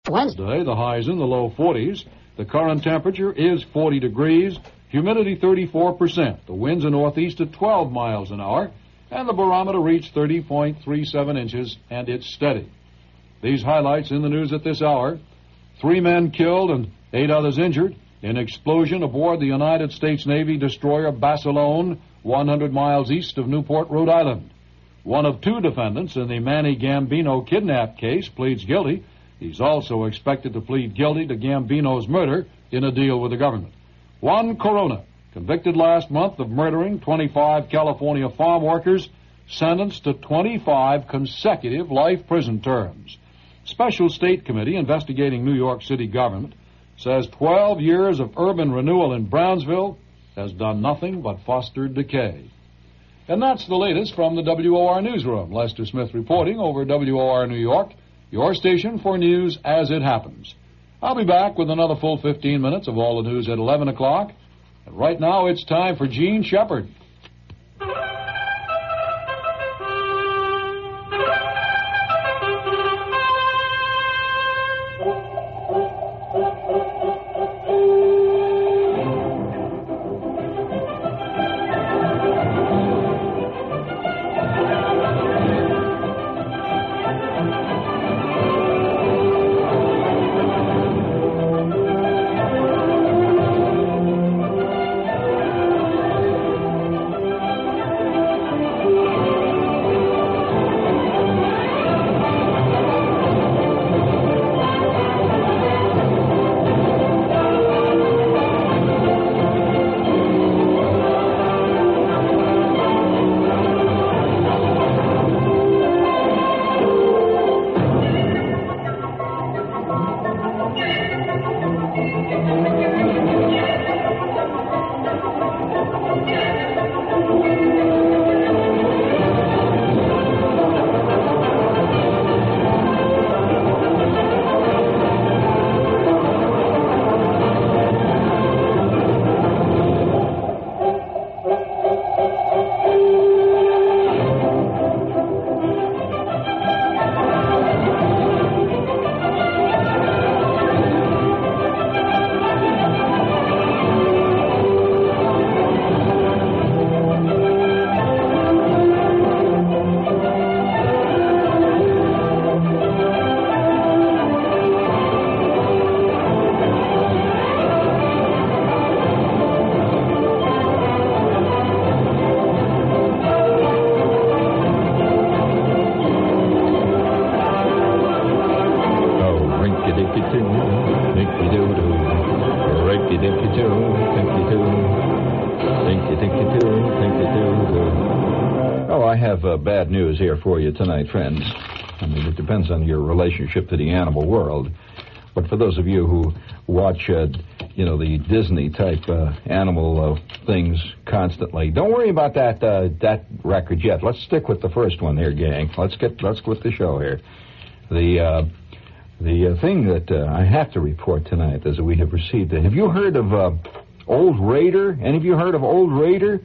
Wednesday, the high's in the low 40s. The current temperature is 40 degrees, humidity 34%. The wind's a northeast at 12 miles an hour, and the barometer reached 30.37 inches, and it's steady. These highlights in the news at this hour: 3 men killed and 8 others injured in explosion aboard the United States Navy destroyer Basilone, 100 miles east of Newport, Rhode Island. One of 2 defendants in the Manny Gambino kidnap case pleads guilty. He's also expected to plead guilty to Gambino's murder in a deal with the government. Juan Corona, convicted last month of murdering 25 California farm workers, sentenced to 25 consecutive life prison terms. Special State Committee investigating New York City government says 12 years of urban renewal in Brownsville has done nothing but foster decay. And that's the latest from the WOR newsroom. Lester Smith reporting over WOR New York, your station for news as it happens. I'll be back with another full 15 minutes of all the news at 11 o'clock. And right now it's time for Gene Shepard. Bad news here for you tonight, friends. I mean, it depends on your relationship to the animal world. But for those of you who watch, the Disney-type animal things constantly, don't worry about that record yet. Let's stick with the first one here, gang. Let's get with the show here. The thing that I have to report tonight is that we have received. Have you heard of Old Raider? Any of you heard of Old Raider?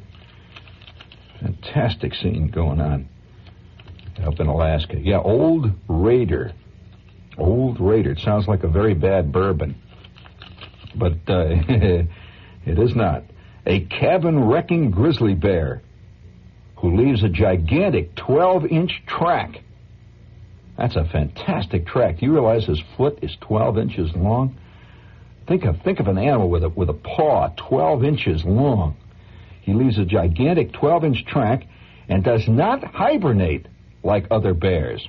Fantastic scene going on up in Alaska. Yeah, Old Raider. Old Raider. It sounds like a very bad bourbon. But it is not. A cabin-wrecking grizzly bear who leaves a gigantic 12-inch track. That's a fantastic track. Do you realize his foot is 12 inches long? Think of an animal with a paw 12 inches long. He leaves a gigantic 12-inch track and does not hibernate like other bears.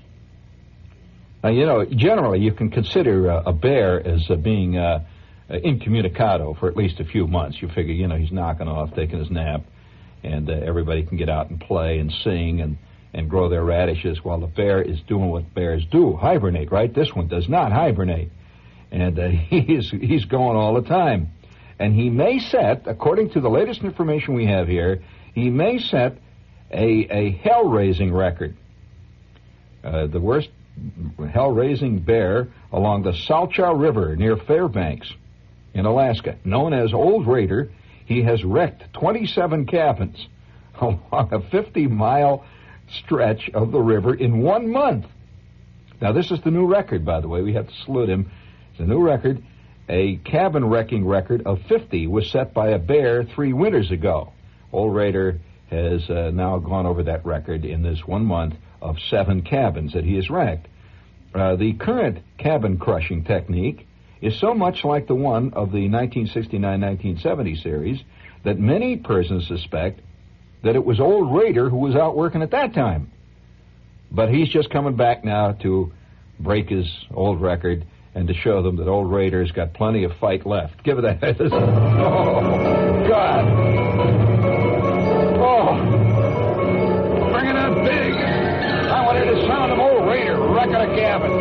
Now, generally you can consider a bear as being incommunicado for at least a few months. You figure, he's knocking off, taking his nap, and everybody can get out and play and sing and grow their radishes while the bear is doing what bears do, hibernate, right? This one does not hibernate, and he's going all the time. And he may set, according to the latest information we have here, he may set a hell-raising record. The worst hell-raising bear along the Salchow River near Fairbanks in Alaska. Known as Old Raider, he has wrecked 27 cabins along a 50-mile stretch of the river in 1 month. Now, this is the new record, by the way. We have to salute him. It's a new record. A cabin wrecking record of 50 was set by a bear 3 winters ago. Old Raider has now gone over that record in this 1 month of 7 cabins that he has wrecked. The current cabin crushing technique is so much like the one of the 1969-1970 series that many persons suspect that it was Old Raider who was out working at that time. But he's just coming back now to break his old record and to show them that Old Raider's got plenty of fight left. Give it a... Oh, God. Oh. Bring it on big. I want to hear the sound of Old Raider wrecking a cabin.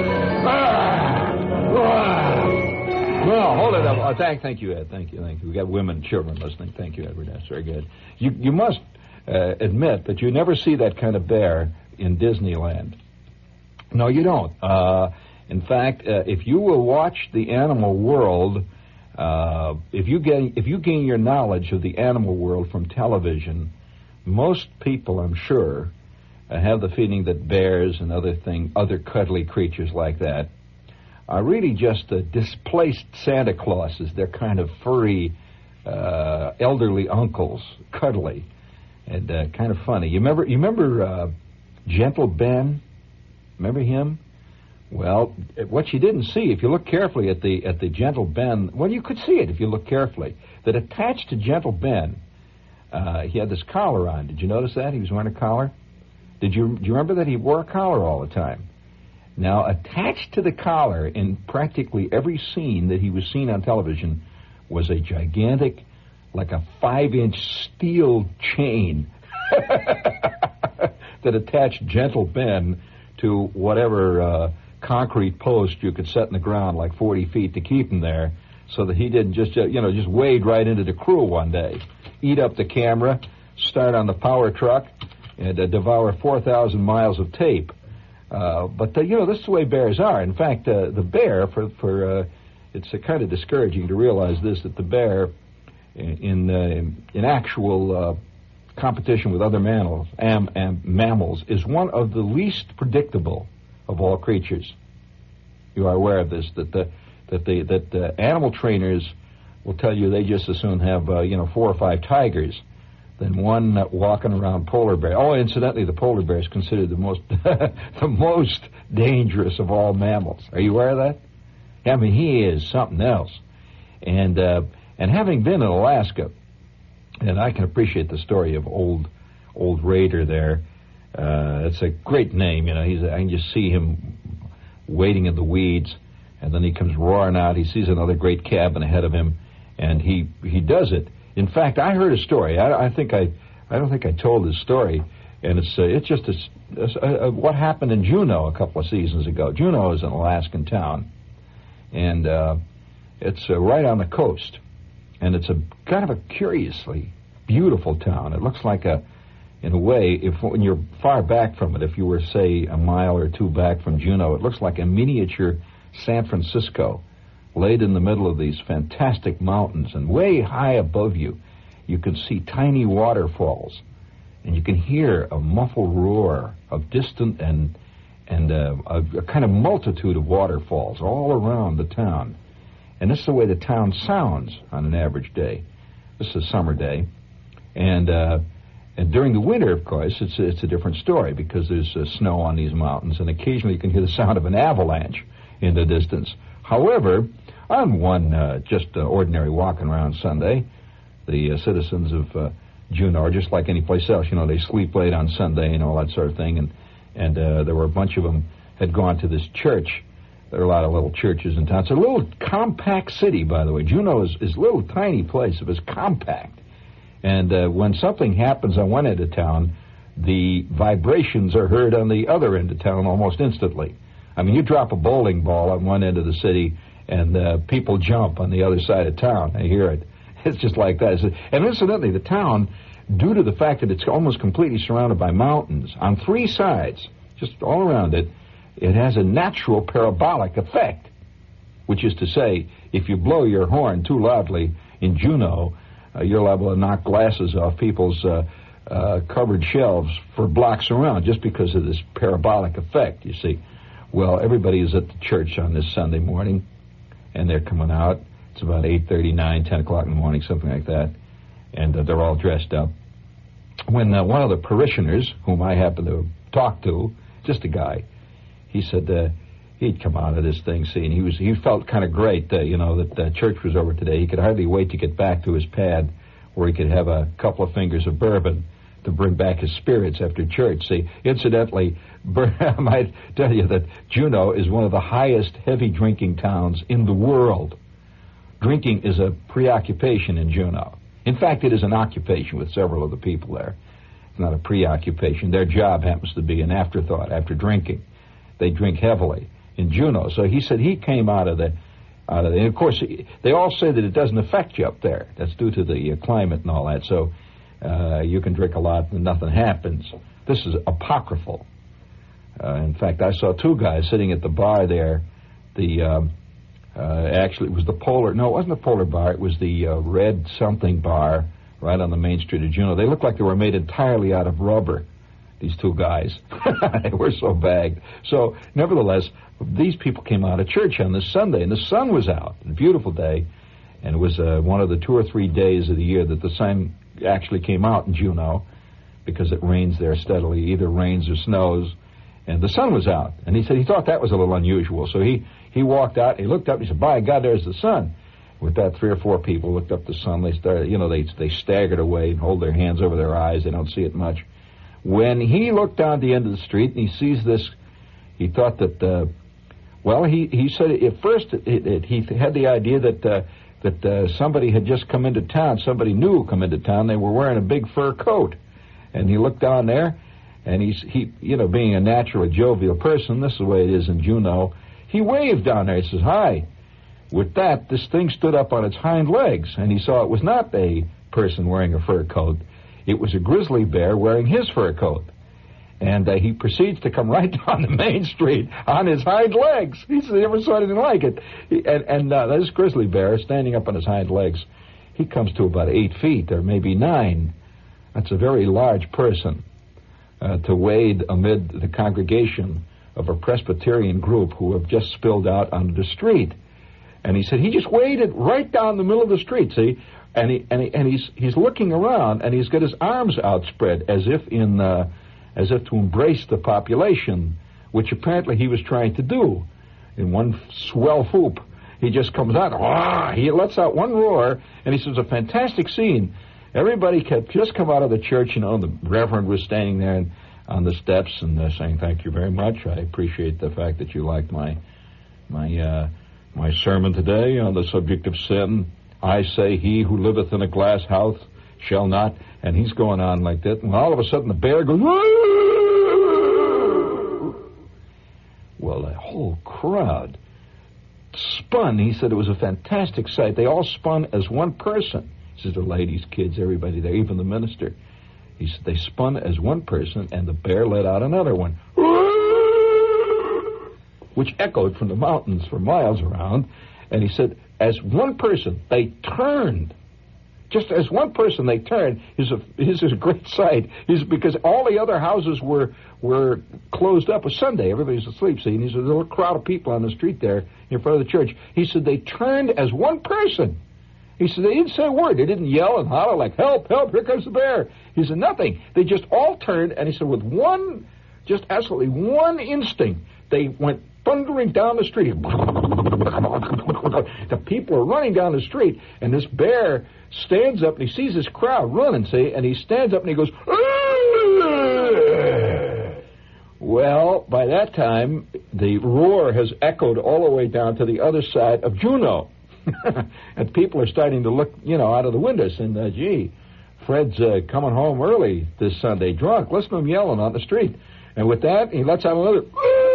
Well, hold it up. Thank you, Ed. Thank you. We got women and children listening. Thank you, Edward. That's very good. You must admit that you never see that kind of bear in Disneyland. No, you don't. In fact, if you will watch the animal world, if you gain your knowledge of the animal world from television, most people, I'm sure, have the feeling that bears and other cuddly creatures like that are really just displaced Santa Clauses. They're kind of furry, elderly uncles, cuddly, and kind of funny. You remember Gentle Ben? Remember him? Well, what you didn't see, if you look carefully at the Gentle Ben, well, you could see it if you look carefully, that attached to Gentle Ben, he had this collar on. Did you notice that? He was wearing a collar? Do you remember that he wore a collar all the time? Now, attached to the collar in practically every scene that he was seen on television was a gigantic, like a 5-inch steel chain that attached Gentle Ben to whatever concrete post you could set in the ground, like 40 feet, to keep him there, so that he didn't just wade right into the crew one day, eat up the camera, start on the power truck, and devour 4,000 miles of tape. But this is the way bears are. In fact, the bear, it's kind of discouraging to realize this, that the bear, in actual competition with other mammals, is one of the least predictable of all creatures. You are aware of this, that animal trainers will tell you they just as soon have 4 or 5 tigers than one walking around polar bear. Oh, incidentally, the polar bear is considered the most the most dangerous of all mammals. Are you aware of that? I mean, he is something else. And having been in Alaska, and I can appreciate the story of Old Raider there. It's a great name, I can just see him waiting in the weeds, and then he comes roaring out. He sees another great cabin ahead of him, and he does it. In fact, I heard a story. I don't think I told this story, and it's just what happened in Juneau a couple of seasons ago. Juneau is an Alaskan town, and it's right on the coast, and it's a kind of a curiously beautiful town. It looks like in a way, when you're far back from it, if you were, say, a mile or 2 back from Juneau, it looks like a miniature San Francisco, laid in the middle of these fantastic mountains, and way high above you, you can see tiny waterfalls, and you can hear a muffled roar of distant and a kind of multitude of waterfalls all around the town. And this is the way the town sounds on an average day. This is a summer day, and during the winter, of course, it's a different story, because there's snow on these mountains, and occasionally you can hear the sound of an avalanche in the distance. However, on one ordinary walking around Sunday, the citizens of Juneau are just like any place else. They sleep late on Sunday and all that sort of thing. And there were a bunch of them had gone to this church. There are a lot of little churches in town. It's a little compact city, by the way. Juneau is a little tiny place. It was compact. And when something happens on one end of town, the vibrations are heard on the other end of town almost instantly. I mean, you drop a bowling ball on one end of the city, and people jump on the other side of town. I hear it. It's just like that. And incidentally, the town, due to the fact that it's almost completely surrounded by mountains, on 3 sides, just all around it, it has a natural parabolic effect, which is to say, if you blow your horn too loudly in Juneau, you're liable to knock glasses off people's covered shelves for blocks around, just because of this parabolic effect, you see. Well, everybody is at the church on this Sunday morning, and they're coming out. It's about 8:30, 9, 10 o'clock in the morning, something like that, and they're all dressed up. When one of the parishioners, whom I happen to talk to, just a guy, he said he'd come out of this thing, see, and he felt kind of great, that church was over today. He could hardly wait to get back to his pad where he could have a couple of fingers of bourbon to bring back his spirits after church. See, incidentally, I might tell you that Juneau is one of the highest heavy drinking towns in the world. Drinking is a preoccupation in Juneau. In fact, it is an occupation with several of the people there. It's not a preoccupation. Their job happens to be an afterthought after drinking. They drink heavily in Juneau. So he said he came out of the and of course, they all say that it doesn't affect you up there. That's due to the climate and all that. So you can drink a lot and nothing happens. This is apocryphal. In fact, I saw two guys sitting at the bar there. Actually, it was the Polar. No, it wasn't the Polar Bar. It was the Red Something Bar right on the main street of Juneau. They looked like they were made entirely out of rubber, these two guys. They were so bagged. So, nevertheless, these people came out of church on this Sunday, and the sun was out. A beautiful day, and it was one of the 2 or 3 days of the year that the sun actually came out in Juneau, because it rains there steadily, either rains or snows, and the sun was out. And he said he thought that was a little unusual. So he walked out, he looked up, and he said, by God, there's the sun. With that, 3 or 4 people looked up the sun. They started, they staggered away and hold their hands over their eyes. They don't see it much. When he looked down the end of the street and he sees this, he thought that, he said at first he had the idea that somebody had just come into town, somebody new come into town. They were wearing a big fur coat. And he looked down there, and he being a naturally jovial person, this is the way it is in Juneau, he waved down there. He says, hi. With that, this thing stood up on its hind legs, and he saw it was not a person wearing a fur coat. It was a grizzly bear wearing his fur coat. And he proceeds to come right down the main street on his hind legs. He said he never saw anything like it. This grizzly bear, standing up on his hind legs, he comes to about 8 feet, or maybe 9. That's a very large person to wade amid the congregation of a Presbyterian group who have just spilled out onto the street. And he said he just waded right down the middle of the street, see, and he's looking around, and he's got his arms outspread as if to embrace the population, which apparently he was trying to do in one swell whoop. He just comes out, he lets out one roar, and he says, a fantastic scene. Everybody had just come out of the church, the Reverend was standing there on the steps and saying, thank you very much. I appreciate the fact that you liked my sermon today on the subject of sin. I say he who liveth in a glass house shall not. And he's going on like that. And all of a sudden the bear goes, woo! Well, the whole crowd spun. He said it was a fantastic sight. They all spun as one person. He says the ladies, kids, everybody there, even the minister. He said they spun as one person, and the bear let out another one, which echoed from the mountains for miles around. And he said, as one person, they turned. Just as one person, they turned. This is a great sight. Because all the other houses were closed up. It was Sunday. Everybody's asleep. See, and he said, there was a crowd of people on the street there in front of the church. He said they turned as one person. He said they didn't say a word. They didn't yell and holler like, help, help, here comes the bear. He said nothing. They just all turned, and he said with just absolutely one instinct, they went thundering down the street. The people are running down the street, and this bear stands up, and he sees this crowd running, see, and he stands up and he goes, aah! Well, by that time, the roar has echoed all the way down to the other side of Juneau. And people are starting to look, out of the windows, and, gee, Fred's coming home early this Sunday, drunk. Listen to him yelling on the street. And with that, he lets out another,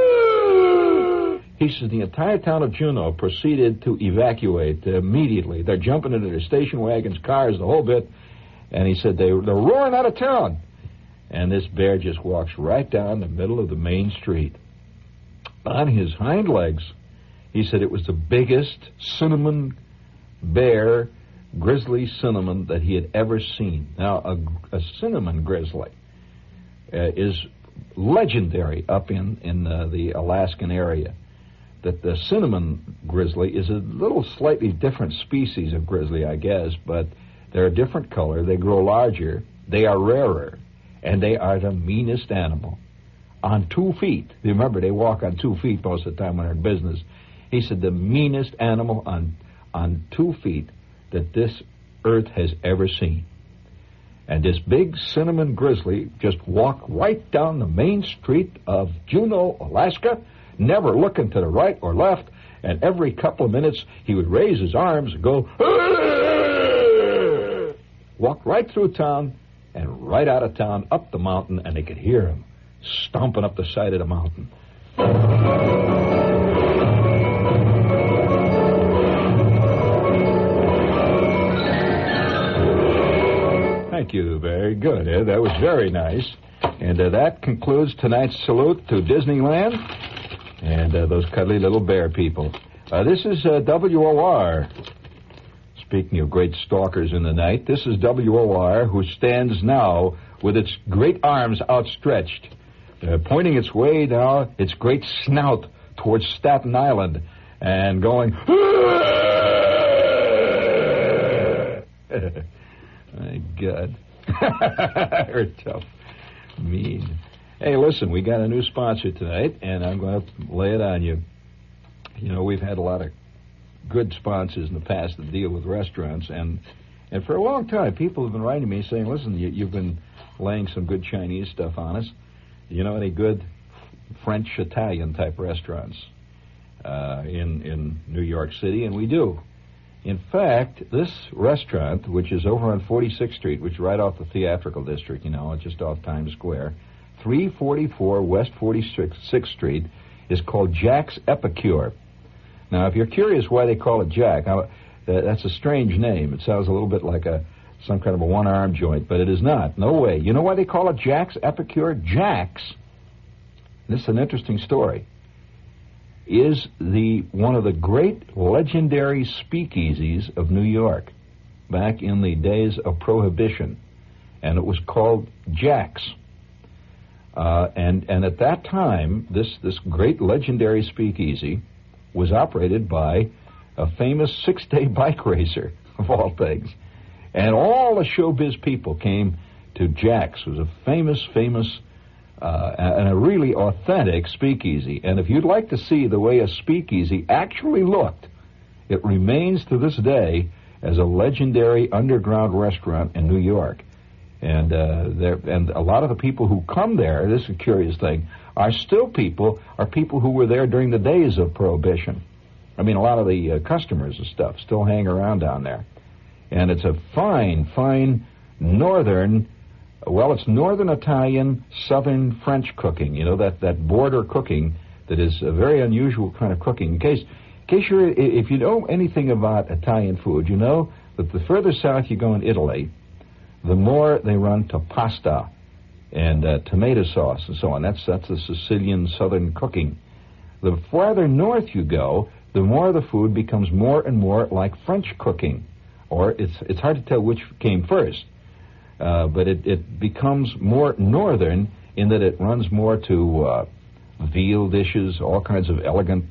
he says the entire town of Juneau proceeded to evacuate immediately. They're jumping into their station wagons, cars, the whole bit. And he said they're roaring out of town. And this bear just walks right down the middle of the main street on his hind legs. He said it was the biggest cinnamon bear, grizzly cinnamon, that he had ever seen. Now, a cinnamon grizzly is legendary up in the Alaskan area. That the cinnamon grizzly is a little slightly different species of grizzly, I guess, but they're a different color. They grow larger. They are rarer, and they are the meanest animal. On 2 feet. Remember, they walk on 2 feet most of the time when they're in business. He said the meanest animal on 2 feet that this earth has ever seen. And this big cinnamon grizzly just walked right down the main street of Juneau, Alaska, never looking to the right or left, and every couple of minutes he would raise his arms and go, Aah! Walk right through town and right out of town, up the mountain, and they could hear him stomping up the side of the mountain. Thank you. Very good, Ed. That was very nice. And that concludes tonight's salute to Disneyland and those cuddly little bear people. This is WOR. Speaking of great stalkers in the night, this is WOR, who stands now with its great arms outstretched, pointing its way now, its great snout towards Staten Island, and going, my God. You're tough. Mean. Hey, listen, we got a new sponsor tonight, and I'm going to lay it on you. You know, we've had a lot of good sponsors in the past that deal with restaurants, and for a long time, people have been writing me saying, listen, you've been laying some good Chinese stuff on us. You know any good French, Italian-type restaurants in New York City? And we do. In fact, this restaurant, which is over on 46th Street, which is right off the Theatrical District, you know, just off Times Square, 344 West 46th Street, is called Jack's Epicure. Now, if you're curious why they call it Jack, that's a strange name. It sounds a little bit like some kind of a one-arm joint, but it is not. No way. You know why they call it Jack's Epicure? Jack's, this is an interesting story, is one of the great legendary speakeasies of New York back in the days of Prohibition, and it was called Jack's. And at that time, this great legendary speakeasy was operated by a famous six-day bike racer, of all things. And all the showbiz people came to Jack's. It was a famous and a really authentic speakeasy. And if you'd like to see the way a speakeasy actually looked, it remains to this day as a legendary underground restaurant in New York. And a lot of the people who come there, this is a curious thing, are people who were there during the days of Prohibition. I mean, a lot of the customers and stuff still hang around down there. And it's a fine northern, it's northern Italian, southern French cooking. You know, that border cooking that is a very unusual kind of cooking. If you know anything about Italian food, you know that the further south you go in Italy, the more they run to pasta and tomato sauce and so on. That's the Sicilian southern cooking. The farther north you go, the more the food becomes more and more like French cooking. Or it's hard to tell which came first. But it becomes more northern in that it runs more to veal dishes, all kinds of elegant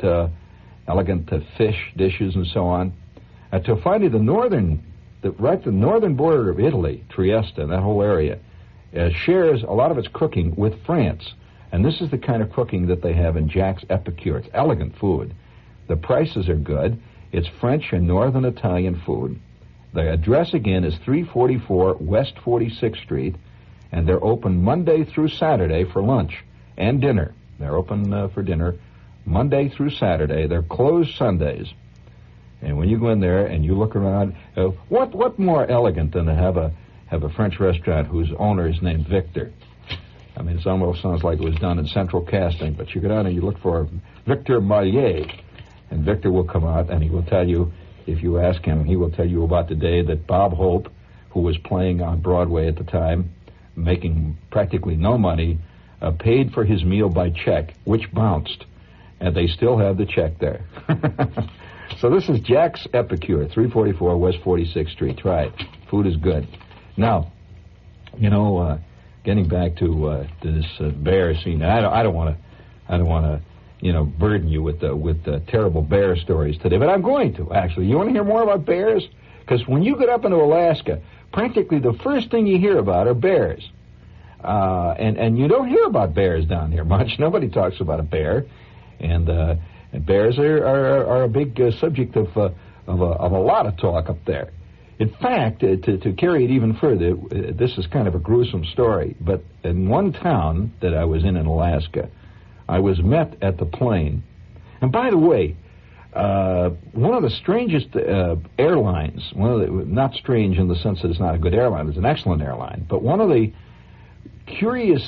fish dishes and so on. Until finally the northern border of Italy, Trieste, and that whole area, shares a lot of its cooking with France. And this is the kind of cooking that they have in Jack's Epicure. It's elegant food. The prices are good. It's French and northern Italian food. The address, again, is 344 West 46th Street, and they're open Monday through Saturday for lunch and dinner. They're open for dinner Monday through Saturday. They're closed Sundays. And when you go in there and you look around, what more elegant than to have a French restaurant whose owner is named Victor? I mean, it almost sounds like it was done in central casting, but you go down and you look for Victor Maillet, and Victor will come out and he will tell you, if you ask him, he will tell you about the day that Bob Hope, who was playing on Broadway at the time, making practically no money, paid for his meal by check, which bounced, and they still have the check there. So this is Jack's Epicure, 344 West 46th Street. Try it. Food is good. Now, you know, getting back to this bear scene. I don't want to, burden you with the terrible bear stories today, but I'm going to, actually. You want to hear more about bears? Because when you get up into Alaska, practically the first thing you hear about are bears. And you don't hear about bears down here much. Nobody talks about a bear. And bears are a big subject of a lot of talk up there. In fact, to carry it even further, this is kind of a gruesome story, but in one town that I was in Alaska, I was met at the plane. And by the way, one of the strangest airlines, not strange in the sense that it's not a good airline, it's an excellent airline, but one of the curious,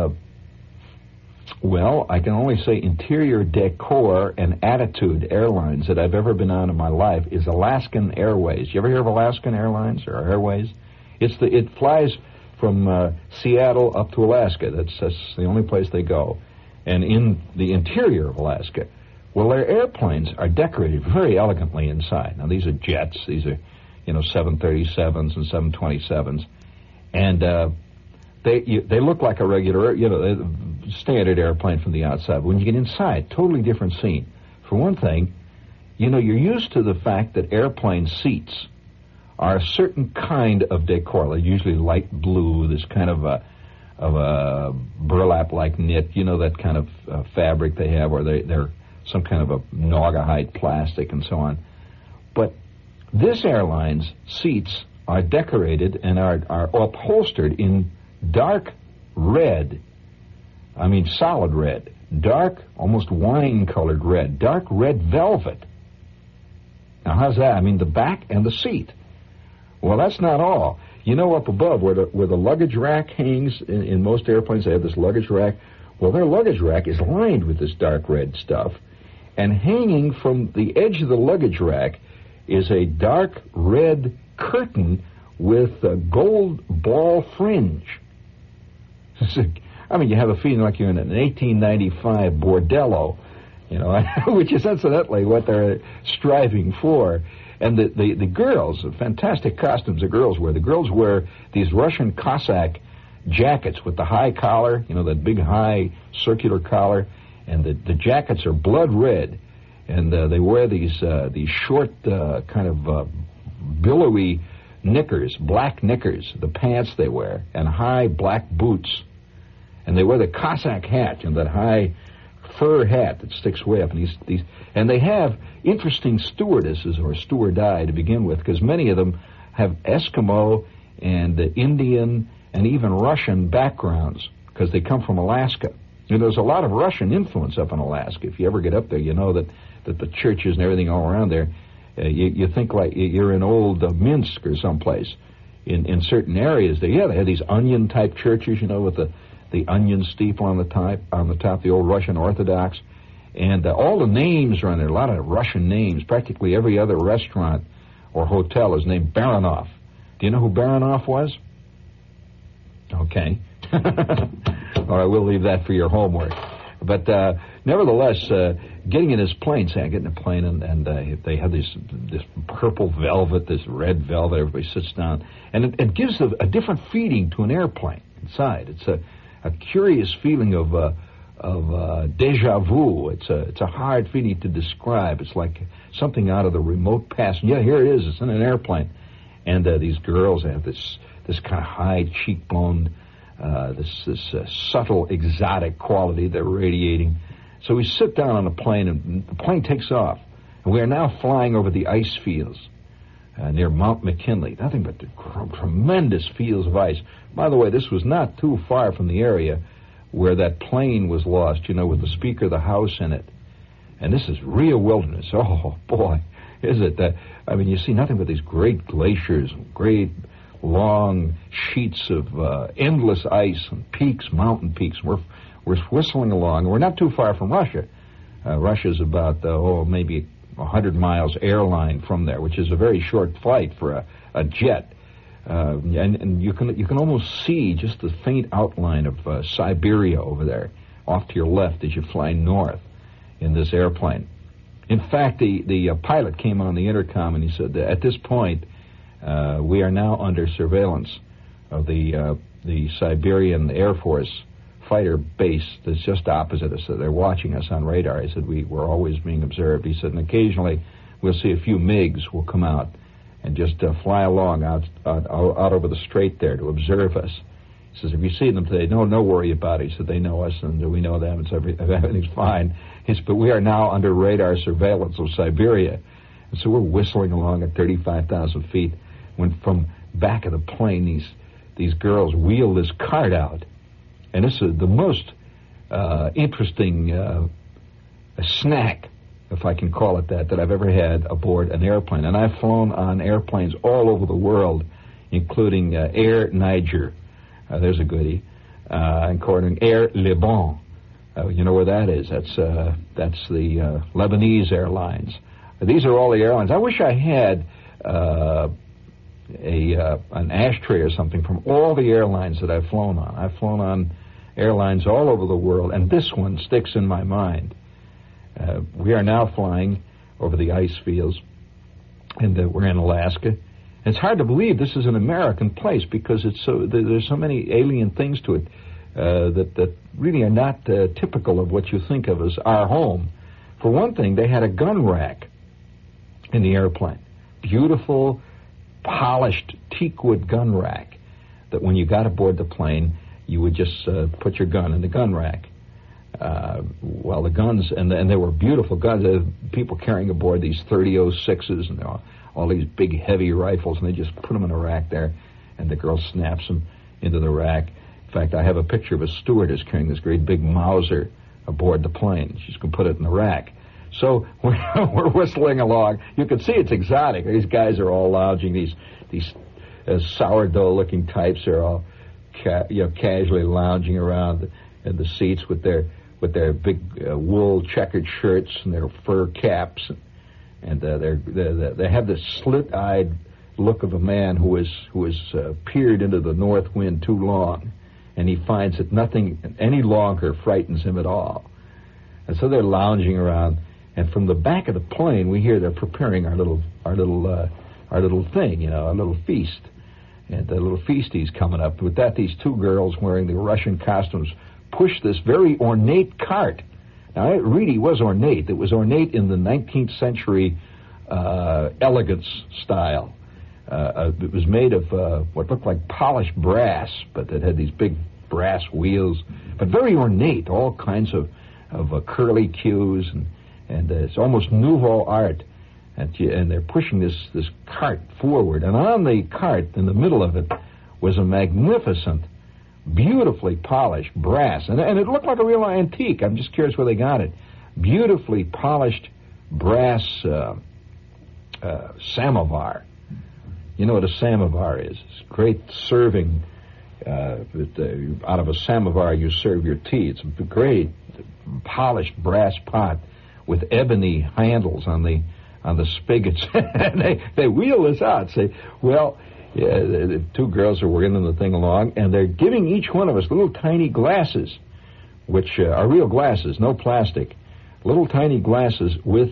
I can only say interior decor and attitude airlines that I've ever been on in my life is Alaskan Airways. You ever hear of Alaskan Airlines or Airways? It flies from Seattle up to Alaska. That's the only place they go. And in the interior of Alaska, well, their airplanes are decorated very elegantly inside. Now, these are jets. These are, 737s and 727s. And they look like a regular, standard airplane from the outside. When you get inside, totally different scene. For one thing, you're used to the fact that airplane seats are a certain kind of decor. They're usually light blue, this kind of a burlap-like knit, that kind of fabric they have, or they're some kind of a naugahyde plastic and so on. But this airline's seats are decorated and are upholstered in dark red. I mean solid red. Dark, almost wine-colored red. Dark red velvet. Now, how's that? I mean, the back and the seat. Well, that's not all. Up above, where the luggage rack hangs, in most airplanes, they have this luggage rack. Well, their luggage rack is lined with this dark red stuff, and hanging from the edge of the luggage rack is a dark red curtain with a gold ball fringe. I mean, you have a feeling like you're in an 1895 bordello, which is incidentally what they're striving for. And the girls, fantastic costumes the girls wear. The girls wear these Russian Cossack jackets with the high collar, that big high circular collar, and the jackets are blood red. And they wear these short kind of billowy knickers, black knickers, the pants they wear, and high black boots. And they wear the Cossack hat, that high fur hat that sticks way up. And they have interesting stewardesses or stewardess to begin with, because many of them have Eskimo and Indian and even Russian backgrounds, because they come from Alaska. There's a lot of Russian influence up in Alaska. If you ever get up there, you know that the churches and everything all around there, you think like you're in old Minsk or someplace. In certain areas, they have these onion-type churches, with the onion steeple on the top, the old Russian Orthodox. And all the names are on there, a lot of Russian names. Practically every other restaurant or hotel is named Baranov. Do you know who Baranov was? Okay. All right, we'll leave that for your homework. But nevertheless, getting in this plane, say I get in a plane, and they have this purple velvet, this red velvet, everybody sits down. And it gives a different feeling to an airplane inside. It's a curious feeling of deja vu. It's a hard feeling to describe. It's like something out of the remote past. Yeah, here it is. It's in an airplane, and these girls have this kind of high cheekbone, this subtle exotic quality they're radiating. So we sit down on the plane, and the plane takes off, and we are now flying over the ice fields near Mount McKinley. Nothing but tremendous fields of ice. By the way, this was not too far from the area where that plane was lost, with the Speaker of the House in it. And this is real wilderness. Oh, boy, is it. You see nothing but these great glaciers, great long sheets of endless ice and peaks, mountain peaks. We're whistling along. We're not too far from Russia. Russia's about, maybe 100 miles airline from there, which is a very short flight for a jet. And you can almost see just the faint outline of Siberia over there, off to your left as you fly north in this airplane. In fact, the pilot came on the intercom and he said that at this point we are now under surveillance of the the Siberian Air Force fighter base that's just opposite us. So they're watching us on radar. He said, we're always being observed. He said, and occasionally we'll see a few MiGs will come out and just fly along out over the strait there to observe us. He says, if you see them today, no worry about it. He said, they know us and we know them. It's everything's fine. He said, but we are now under radar surveillance of Siberia. And so we're whistling along at 35,000 feet when from back of the plane these girls wheel this cart out. And this is the most interesting snack, if I can call it that I've ever had aboard an airplane. And I've flown on airplanes all over the world, including Air Niger. There's a goodie. Including Air Liban. You know where that is? That's the Lebanese Airlines. These are all the airlines. I wish I had an ashtray or something from all the airlines that I've flown on. I've flown on airlines all over the world, and this one sticks in my mind. We are now flying over the ice fields, and we're in Alaska. It's hard to believe this is an American place because there's so many alien things to it that really are not typical of what you think of as our home. For one thing, they had a gun rack in the airplane. Beautiful, polished teakwood gun rack that when you got aboard the plane, you would just put your gun in the gun rack. Well, the guns, and they were beautiful guns. People carrying aboard these 30-06s and all these big, heavy rifles, and they just put them in a rack there, and the girl snaps them into the rack. In fact, I have a picture of a stewardess carrying this great big Mauser aboard the plane. She's going to put it in the rack. So we're whistling along. You can see it's exotic. These guys are all lounging. These sourdough-looking types are all casually lounging around in the seats with their big wool checkered shirts and their fur caps, and they have this slit-eyed look of a man who has peered into the north wind too long, and he finds that nothing any longer frightens him at all. And so they're lounging around, and from the back of the plane we hear they're preparing our little thing, our little feast. And the little feastie's coming up. With that, these two girls wearing the Russian costumes push this very ornate cart. Now, it really was ornate. It was ornate in the 19th century elegance style. It was made of what looked like polished brass, but it had these big brass wheels, but very ornate, all kinds of curly cues, and it's almost nouveau art. And they're pushing this cart forward. And on the cart, in the middle of it, was a magnificent, beautifully polished brass. And it looked like a real antique. I'm just curious where they got it. Beautifully polished brass samovar. You know what a samovar is? It's great serving. Out of a samovar, you serve your tea. It's a great polished brass pot with ebony handles on the spigots. And they wheel us out. Say, well, yeah, the two girls are working the thing along, and they're giving each one of us little tiny glasses, which are real glasses, no plastic. Little tiny glasses with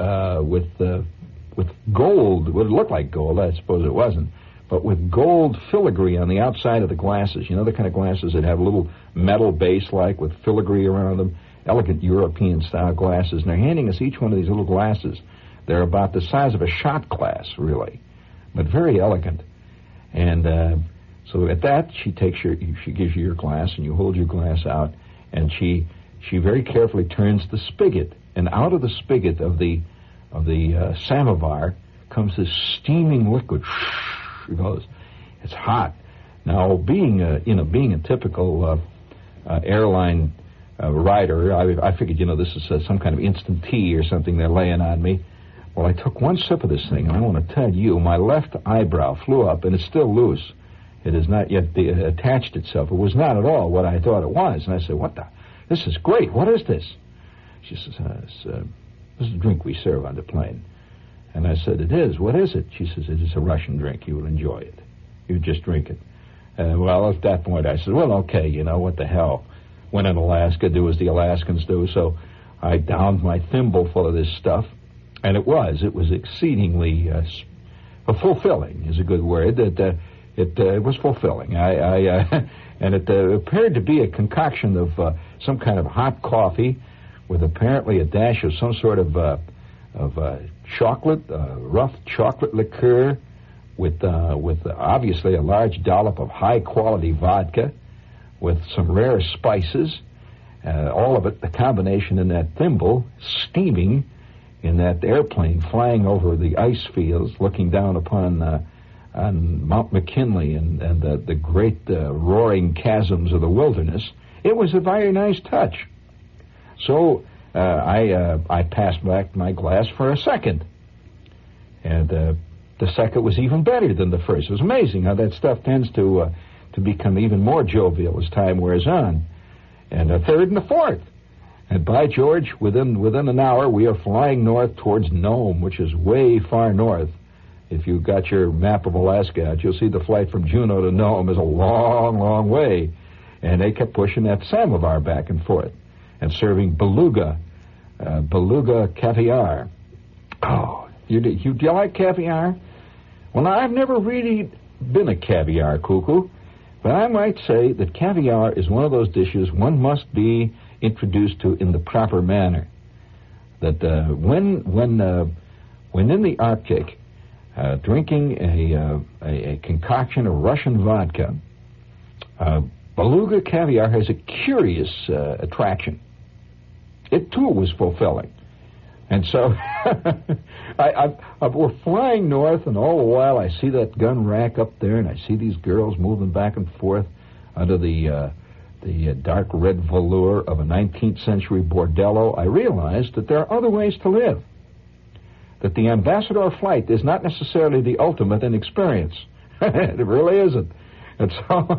gold. What looked like gold, I suppose it wasn't, but with gold filigree on the outside of the glasses. You know the kind of glasses that have a little metal base like with filigree around them? Elegant European-style glasses. And they're handing us each one of these little glasses. They're about the size of a shot glass, really, but very elegant. And so at that, she gives you your glass, and you hold your glass out, and she very carefully turns the spigot, and out of the spigot of the samovar comes this steaming liquid. It goes. It's hot. Now, being a typical airline rider, I figured, this is some kind of instant tea or something they're laying on me. Well, I took one sip of this thing, and I want to tell you, my left eyebrow flew up, and it's still loose. It has not yet attached itself. It was not at all what I thought it was. And I said, this is great. What is this? She says, this is a drink we serve on the plane. And I said, it is. What is it? She says, it is a Russian drink. You will enjoy it. You just drink it. Well, at that point, I said, well, okay, what the hell? When in Alaska, do as the Alaskans do. So I downed my thimble full of this stuff. And it was exceedingly fulfilling is a good word. That It was fulfilling. And it appeared to be a concoction of some kind of hot coffee with apparently a dash of some sort of chocolate, rough chocolate liqueur, with obviously a large dollop of high quality vodka, with some rare spices. All of it, the combination in that thimble, steaming in that airplane flying over the ice fields, looking down upon on Mount McKinley and the great roaring chasms of the wilderness. It was a very nice touch. So I passed back my glass for a second. And the second was even better than the first. It was amazing how that stuff tends to become even more jovial as time wears on. And a third and a fourth. And by George, within an hour, we are flying north towards Nome, which is way far north. If you got your map of Alaska out, you'll see the flight from Juneau to Nome is a long, long way. And they kept pushing that samovar back and forth and serving beluga caviar. Oh, do you like caviar? Well, now, I've never really been a caviar cuckoo, but I might say that caviar is one of those dishes one must be introduced to in the proper manner. That when in the Arctic, drinking a concoction of Russian vodka, beluga caviar has a curious attraction. It, too, was fulfilling. And so we're flying north, and all the while I see that gun rack up there, and I see these girls moving back and forth under the dark red velour of a 19th century bordello. I realized that there are other ways to live. That the ambassador flight is not necessarily the ultimate in experience. It really isn't. And so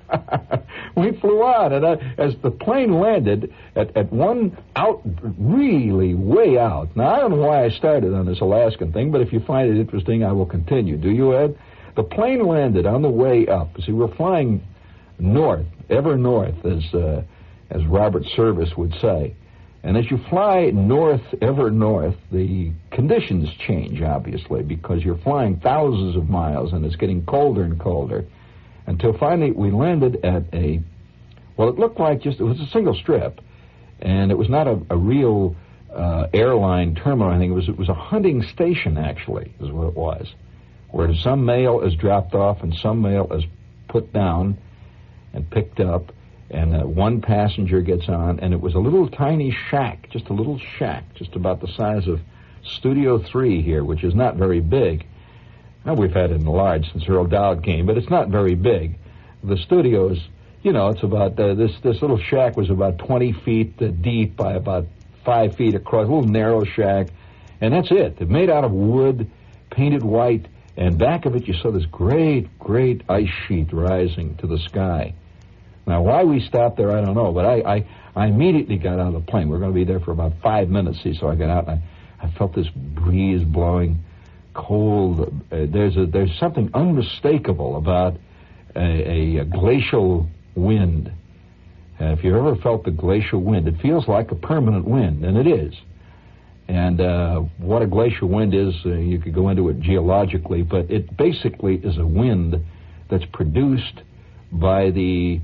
we flew on, and as the plane landed at one out, really way out. Now, I don't know why I started on this Alaskan thing, but if you find it interesting, I will continue. Do you, Ed? The plane landed on the way up. See, we're flying north, ever north, as Robert Service would say. And as you fly north, ever north, the conditions change, obviously, because you're flying thousands of miles, and it's getting colder and colder, until finally we landed at it looked like it was a single strip, and it was not a real airline terminal. I think it was a hunting station, actually, is what it was, where some mail is dropped off and some mail is put down and picked up, and one passenger gets on, and it was a little tiny shack, just about the size of Studio 3 here, which is not very big. Now, we've had it enlarged since Earl Dowd came, but it's not very big. The studios, it's about, this little shack was about 20 feet deep by about 5 feet across, a little narrow shack, and that's it. It's made out of wood, painted white, and back of it you saw this great, great ice sheet rising to the sky. Now, why we stopped there, I don't know, but I immediately got out of the plane. We were going to be there for about 5 minutes, so I got out, and I felt this breeze blowing cold. There's something unmistakable about a glacial wind. If you've ever felt the glacial wind, it feels like a permanent wind, and it is. And what a glacial wind is, you could go into it geologically, but it basically is a wind that's produced by the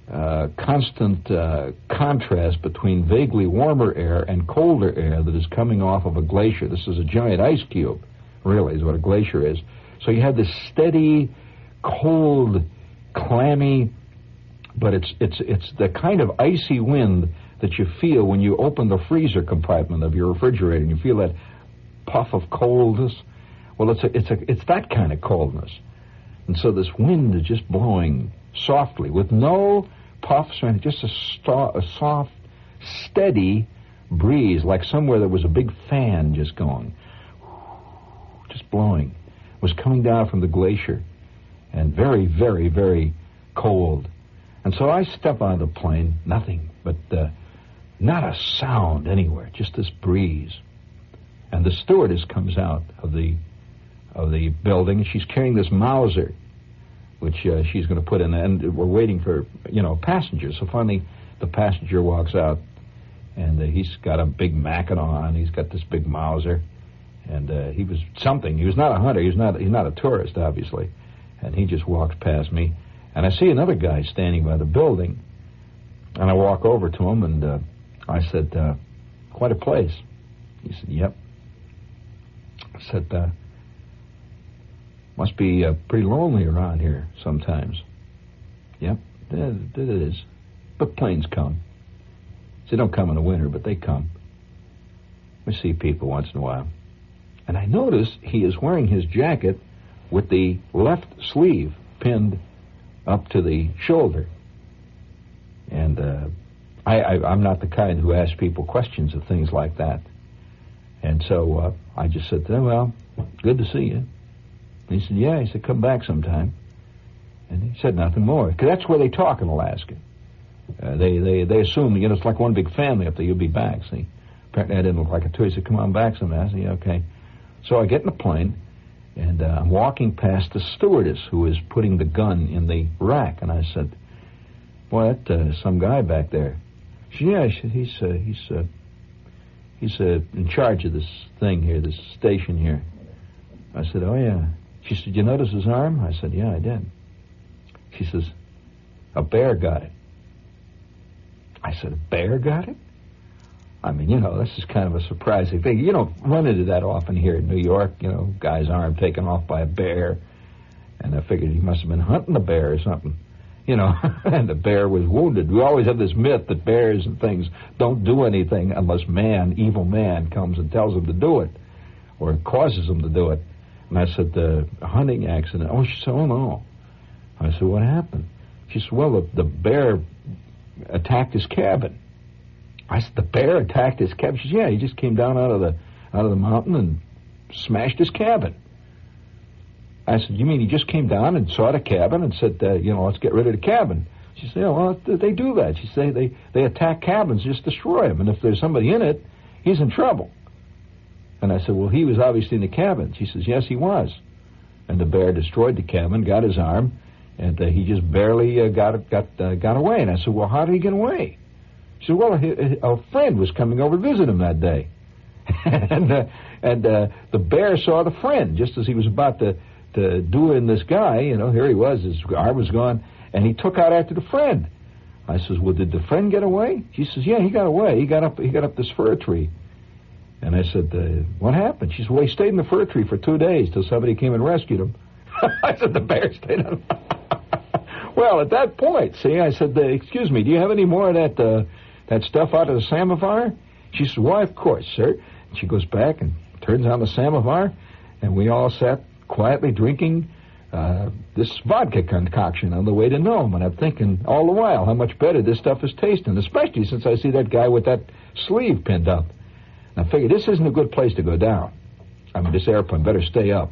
constant contrast between vaguely warmer air and colder air that is coming off of a glacier. This is a giant ice cube, really, is what a glacier is. So you have this steady, cold, clammy, but it's the kind of icy wind that you feel when you open the freezer compartment of your refrigerator and you feel that puff of coldness. Well, it's that kind of coldness. And so this wind is just blowing softly with no puffs or anything, just a soft, steady breeze, like somewhere there was a big fan just going, just blowing. It was coming down from the glacier, and very, very, very cold. And so I step out of the plane, nothing, but not a sound anywhere, just this breeze. And the stewardess comes out of the building, and she's carrying this Mauser, which she's going to put in, and we're waiting for, passengers. So finally, the passenger walks out, and he's got a big Mackinac on. He's got this big Mauser, and he was something. He was not a hunter. He's not a tourist, obviously. And he just walks past me. And I see another guy standing by the building. And I walk over to him, and I said, quite a place. He said, yep. I said, must be pretty lonely around here sometimes. Yep, it is. But planes come. They don't come in the winter, but they come. We see people once in a while. And I notice he is wearing his jacket with the left sleeve pinned up to the shoulder. And I'm not the kind who asks people questions of things like that. And so I just said to him, well, good to see you. And he said, yeah. He said, come back sometime. And he said nothing more. Because that's where they talk in Alaska. They assume, it's like one big family up there, you'll be back, see. Apparently I didn't look like it too. He said, come on back sometime. I said, yeah, okay. So I get in the plane, and I'm walking past the stewardess who is putting the gun in the rack. And I said, boy, that's some guy back there. She said, yeah, he's in charge of this thing here, this station here. I said, oh, yeah. She said, you notice his arm? I said, yeah, I did. She says, a bear got it. I said, a bear got it? I mean, this is kind of a surprising thing. You don't run into that often here in New York, guy's arm taken off by a bear. And I figured he must have been hunting a bear or something. And the bear was wounded. We always have this myth that bears and things don't do anything unless evil man, comes and tells them to do it or causes them to do it. And I said, the hunting accident. Oh, she said, oh, no. I said, what happened? She said, well, the bear attacked his cabin. I said, the bear attacked his cabin? She said, yeah, he just came down out of the mountain and smashed his cabin. I said, you mean he just came down and saw the cabin and said, let's get rid of the cabin? She said, yeah, well, they do that. She said, they attack cabins, just destroy them. And if there's somebody in it, he's in trouble. And I said, well, he was obviously in the cabin. She says, yes, he was. And the bear destroyed the cabin, got his arm, and he just barely got away. And I said, well, how did he get away? She said, well, a friend was coming over to visit him that day. and the bear saw the friend just as he was about to do in this guy. Here he was, his arm was gone, and he took out after the friend. I says, well, did the friend get away? She says, yeah, he got away. He got up this fir tree. And I said, what happened? She said, well, he stayed in the fir tree for 2 days till somebody came and rescued him. I said, the bear stayed on. Well, at that point, see, I said, excuse me, do you have any more of that stuff out of the samovar? She said, why, of course, sir. And she goes back and turns on the samovar, and we all sat quietly drinking this vodka concoction on the way to Nome. And I'm thinking all the while how much better this stuff is tasting, especially since I see that guy with that sleeve pinned up. And I figured this isn't a good place to go down. I mean, this airplane better stay up.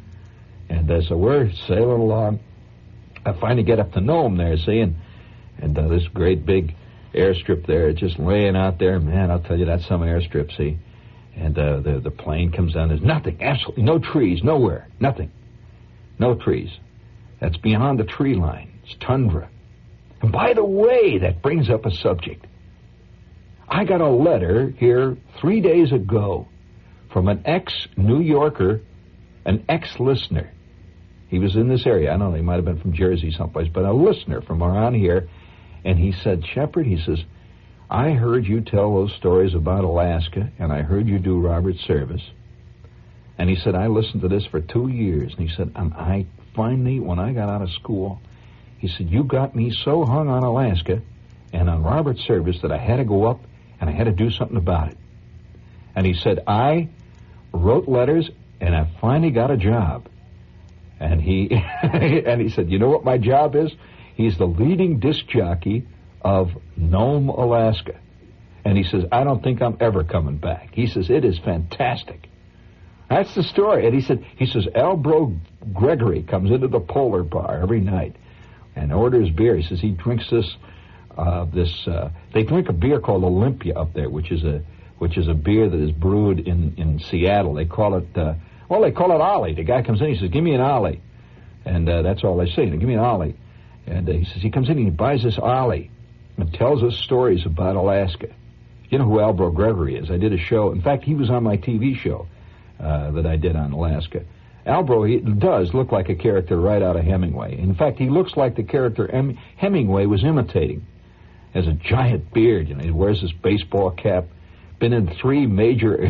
And so we're sailing along. I finally get up to Nome there, see, and this great big airstrip there, just laying out there. Man, I'll tell you, that's some airstrip, see. And the plane comes down. There's nothing, absolutely no trees, nowhere, nothing. No trees. That's beyond the tree line. It's tundra. And by the way, that brings up a subject. I got a letter here 3 days ago from an ex-New Yorker, an ex-listener. He was in this area. I don't know, he might have been from Jersey someplace, but a listener from around here. And he said, Shepard, he says, I heard you tell those stories about Alaska, and I heard you do Robert's service. And he said, I listened to this for 2 years. And he said, and I finally, when I got out of school, he said, you got me so hung on Alaska and on Robert's service that I had to go up and I had to do something about it. And he said, I wrote letters and I finally got a job. And he said, you know what my job is? He's the leading disc jockey of Nome, Alaska. And he says, I don't think I'm ever coming back. He says, it is fantastic. That's the story. And he says, Albro Gregory comes into the Polar Bar every night and orders beer. He says he drinks they drink a beer called Olympia up there, which is a beer that is brewed in Seattle. They call it Ollie. The guy comes in, he says, give me an Ollie. And that's all they say, give me an Ollie. And he says he comes in and he buys this Ollie and tells us stories about Alaska. You know who Albro Gregory is? I did a show. In fact, he was on my TV show that I did on Alaska. Albro, he does look like a character right out of Hemingway. In fact, he looks like the character Hemingway was imitating. Has a giant beard, he wears this baseball cap. Been in three major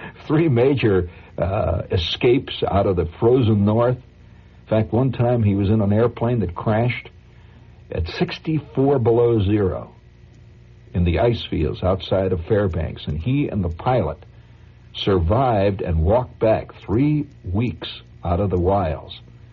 escapes out of the frozen north. In fact, one time he was in an airplane that crashed at 64 below zero in the ice fields outside of Fairbanks, and he and the pilot survived and walked back 3 weeks out of the wilds,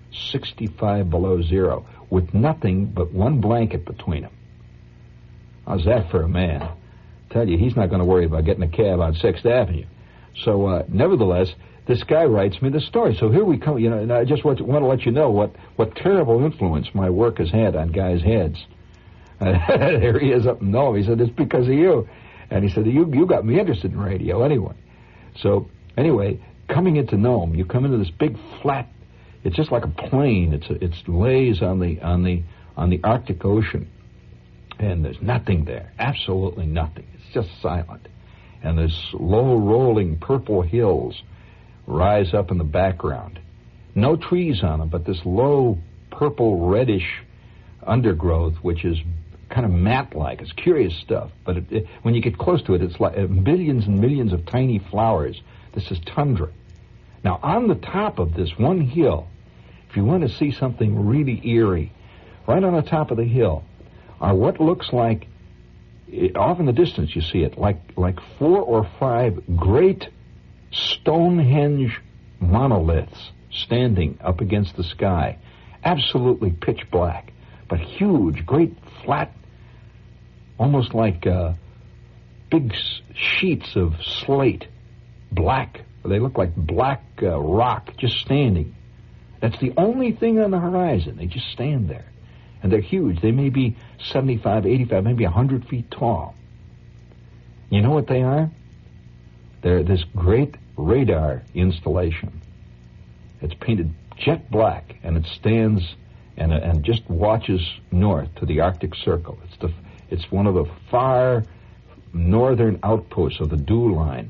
65 below zero, with nothing but one blanket between them. How's that for a man? Tell you, he's not going to worry about getting a cab on 6th Avenue. So, nevertheless, this guy writes me the story. So here we come, and I just want to let you know what terrible influence my work has had on guys' heads. There he is up in Nome. He said, it's because of you. And he said, you got me interested in radio anyway. So, anyway, coming into Nome, you come into this big flat, it's just like a plane. It lays on the Arctic Ocean. And there's nothing there, absolutely nothing. It's just silent. And there's low rolling purple hills rise up in the background. No trees on them, but this low purple reddish undergrowth, which is kind of mat-like. It's curious stuff. But when you get close to it, it's like millions and millions of tiny flowers. This is tundra. Now, on the top of this one hill, if you want to see something really eerie, right on the top of the hill are what looks like, off in the distance you see it, like 4 or 5 great Stonehenge monoliths standing up against the sky, absolutely pitch black, but huge, great, flat, almost like big sheets of slate, black. They look like black rock just standing. That's the only thing on the horizon. They just stand there. And they're huge. They may be 75, 85, maybe 100 feet tall. You know what they are? They're this great radar installation. It's painted jet black, and it stands and just watches north to the Arctic Circle. It's one of the far northern outposts of the DEW line.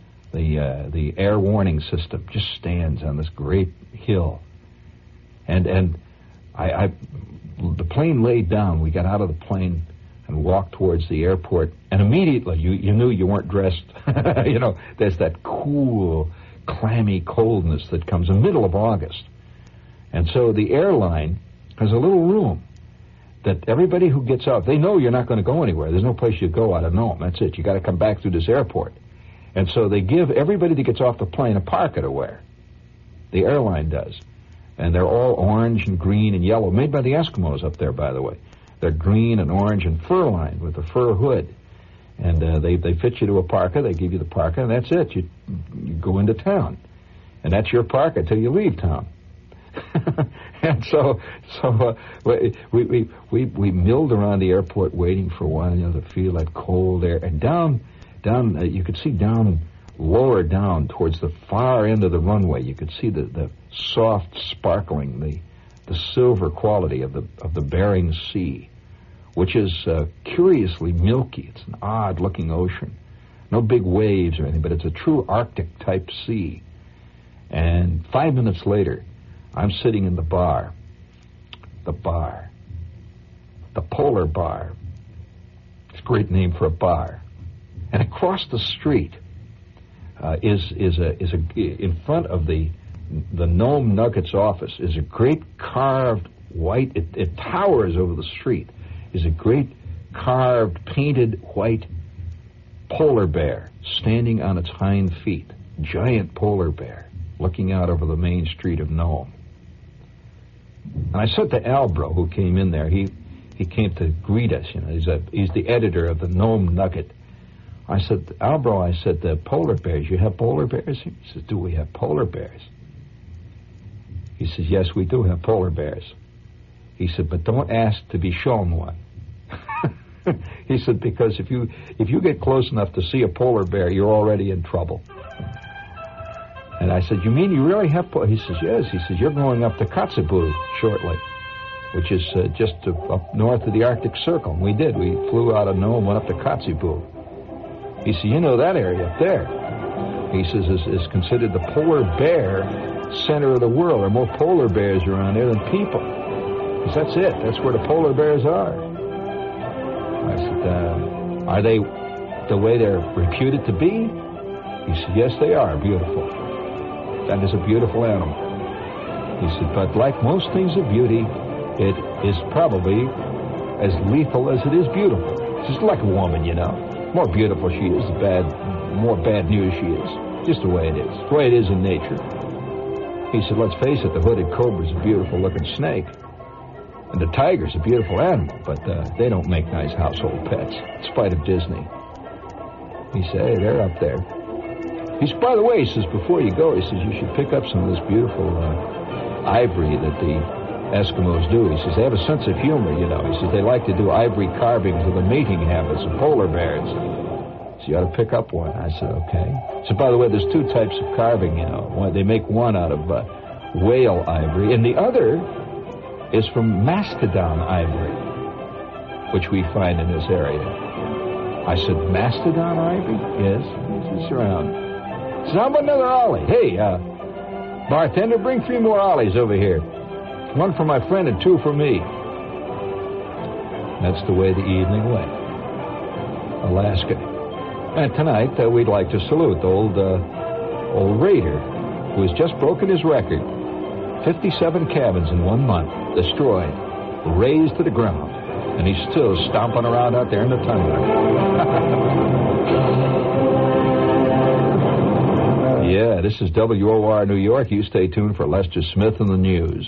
The air warning system just stands on this great hill. And the plane laid down. We got out of the plane and walked towards the airport, and immediately you knew you weren't dressed. There's that cool, clammy coldness that comes in the middle of August. And so the airline has a little room that everybody who gets out, they know you're not going to go anywhere. There's no place you go out of Nome. That's it. You got to come back through this airport. And so they give everybody that gets off the plane a parka to wear. The airline does. And they're all orange and green and yellow, made by the Eskimos up there, by the way. They're green and orange and fur-lined with a fur hood. And they fit you to a parka. They give you the parka, and that's it. You go into town. And that's your parka till you leave town. And so we milled around the airport waiting for a while, to feel that cold air. And down, you could see down, lower down towards the far end of the runway, you could see the soft sparkling, the silver quality of the Bering Sea, which is curiously milky. It's an odd-looking ocean. No big waves or anything, but it's a true Arctic-type sea. And 5 minutes later, I'm sitting in the bar. The Polar Bar. It's a great name for a bar. And across the street is in front of the Nome Nuggets office is a great carved white. It towers over the street. Is a great carved, painted white polar bear standing on its hind feet. Giant polar bear looking out over the main street of Nome. And I said to Albro, who came in there, he came to greet us. He's the editor of the Nome Nugget. I said, Albro, the polar bears, you have polar bears? He says, do we have polar bears? He says, yes, we do have polar bears. He said, but don't ask to be shown one. He said, because if you get close enough to see a polar bear, you're already in trouble. And I said, you mean you really have He says, yes. He says, you're going up to Kotzebue shortly, which is just up north of the Arctic Circle. And we did. We flew out of Nome, went up to Kotzebue. He said, that area up there, he says, is considered the polar bear center of the world. There are more polar bears around there than people. 'Cause that's it. That's where the polar bears are. I said, are they the way they're reputed to be? He said, yes, they are beautiful. That is a beautiful animal. He said, but like most things of beauty, it is probably as lethal as it is beautiful. It's just like a woman, you know. More beautiful she is, the more bad news she is. Just the way it is. The way it is in nature. He said, let's face it, the hooded cobra's a beautiful-looking snake. And the tiger's a beautiful animal, but they don't make nice household pets, in spite of Disney. He said, hey, they're up there. He said, by the way, he says, before you go, he says, you should pick up some of this beautiful ivory that the Eskimos do. He says, they have a sense of humor, you know. He says, they like to do ivory carvings of the mating habits of polar bears. So you ought to pick up one. I said, okay. So, by the way, there's two types of carving, you know. They make one out of whale ivory, and the other is from mastodon ivory, which we find in this area. I said, mastodon ivory? Yes, it's around. So how about another ollie? Hey, bartender, bring 3 more ollies over here. 1 for my friend and 2 for me. That's the way the evening went. Alaska. And tonight, we'd like to salute old Raider, who has just broken his record. 57 cabins in 1 month, destroyed, razed to the ground. And he's still stomping around out there in the tundra. Yeah, this is WOR New York. You stay tuned for Lester Smith and the news.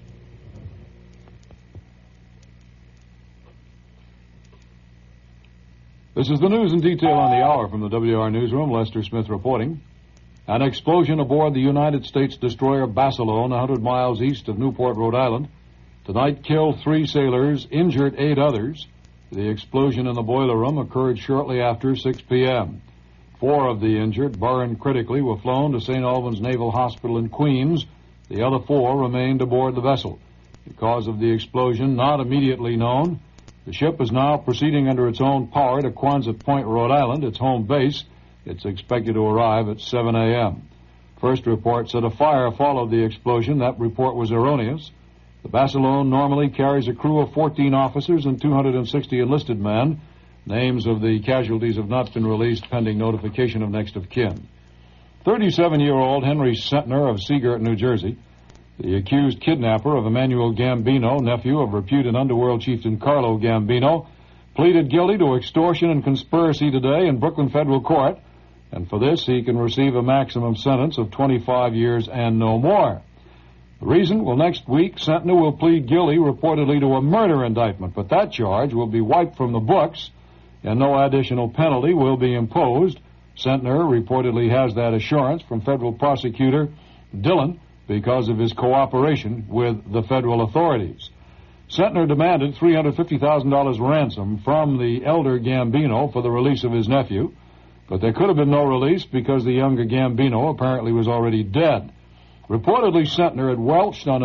This is the news in detail on the hour from the WR Newsroom. Lester Smith reporting. An explosion aboard the United States destroyer Basilone, 100 miles east of Newport, Rhode Island. Tonight killed 3 sailors, injured 8 others. The explosion in the boiler room occurred shortly after 6 p.m. 4 of the injured, burned critically, were flown to St. Albans Naval Hospital in Queens. The other 4 remained aboard the vessel. The cause of the explosion not immediately known. The ship is now proceeding under its own power to Quonset Point, Rhode Island, its home base. It's expected to arrive at 7 a.m. First report said a fire followed the explosion. That report was erroneous. The Basilone normally carries a crew of 14 officers and 260 enlisted men. Names of the casualties have not been released pending notification of next of kin. 37-year-old Henry Sentner of Seagirt, New Jersey, the accused kidnapper of Emmanuel Gambino, nephew of reputed underworld chieftain Carlo Gambino, pleaded guilty to extortion and conspiracy today in Brooklyn Federal Court, and for this he can receive a maximum sentence of 25 years and no more. The reason? Well, next week, Sentner will plead guilty reportedly to a murder indictment, but that charge will be wiped from the books, and no additional penalty will be imposed. Sentner reportedly has that assurance from federal prosecutor Dillon because of his cooperation with the federal authorities. Sentner demanded $350,000 ransom from the elder Gambino for the release of his nephew, but there could have been no release because the younger Gambino apparently was already dead. Reportedly, Sentner had welched on a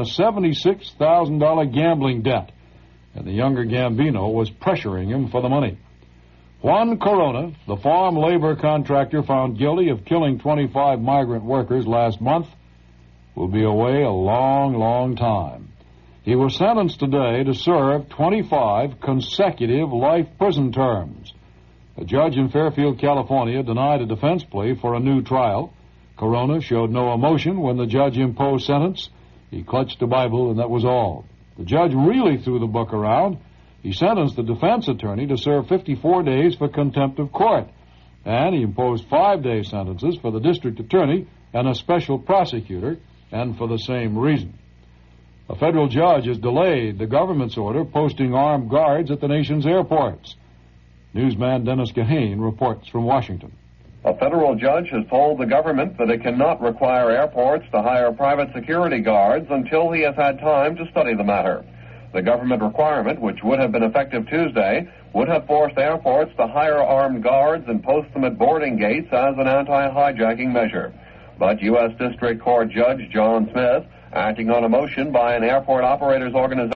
$76,000 gambling debt, and the younger Gambino was pressuring him for the money. Juan Corona, the farm labor contractor found guilty of killing 25 migrant workers last month, will be away a long, long time. He was sentenced today to serve 25 consecutive life prison terms. A judge in Fairfield, California, denied a defense plea for a new trial. Corona showed no emotion when the judge imposed sentence. He clutched a Bible, and that was all. The judge really threw the book around. He sentenced the defense attorney to serve 54 days for contempt of court, and he imposed 5-day sentences for the district attorney and a special prosecutor, and for the same reason. A federal judge has delayed the government's order posting armed guards at the nation's airports. Newsman Dennis Gahane reports from Washington. A federal judge has told the government that it cannot require airports to hire private security guards until he has had time to study the matter. The government requirement, which would have been effective Tuesday, would have forced airports to hire armed guards and post them at boarding gates as an anti-hijacking measure. But U.S. District Court Judge John Smith, acting on a motion by an airport operators organization,